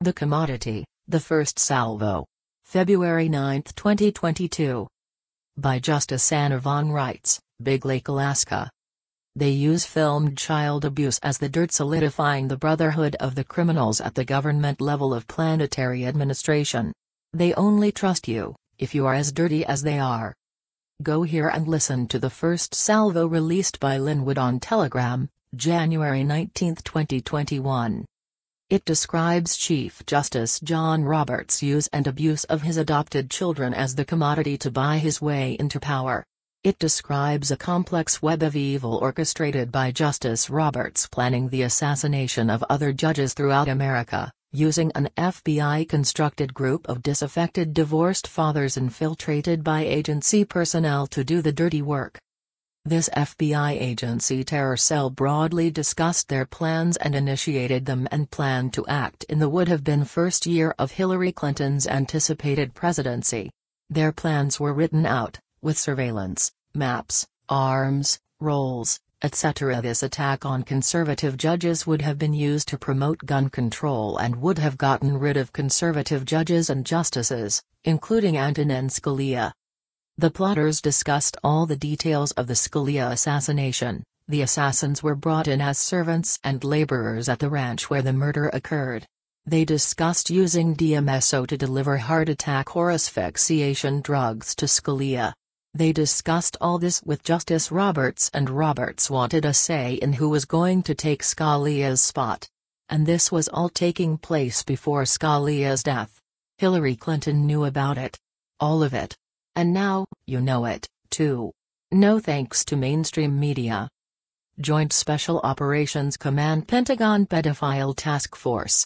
The Commodity, The First Salvo. February 9, 2022. By Justice Anna Von Reitz, Big Lake, Alaska. They use filmed child abuse as the dirt, solidifying the brotherhood of the criminals at the government level of planetary administration. They only trust you, if you are as dirty as they are. Go here and listen to the first salvo released by Linwood on Telegram, January 19, 2021. It describes Chief Justice John Roberts' use and abuse of his adopted children as the commodity to buy his way into power. It describes a complex web of evil orchestrated by Justice Roberts planning the assassination of other judges throughout America, using an FBI-constructed group of disaffected divorced fathers infiltrated by agency personnel to do the dirty work. This FBI agency terror cell broadly discussed their plans and initiated them and planned to act in the would-have-been first year of Hillary Clinton's anticipated presidency. Their plans were written out, with surveillance, maps, arms, roles, etc. This attack on conservative judges would have been used to promote gun control and would have gotten rid of conservative judges and justices, including Antonin Scalia. The plotters discussed all the details of the Scalia assassination. The assassins were brought in as servants and laborers at the ranch where the murder occurred. They discussed using DMSO to deliver heart attack or asphyxiation drugs to Scalia. They discussed all this with Justice Roberts, and Roberts wanted a say in who was going to take Scalia's spot. And this was all taking place before Scalia's death. Hillary Clinton knew about it. All of it. And now, you know it, too. No thanks to mainstream media. Joint Special Operations Command Pentagon Pedophile Task Force.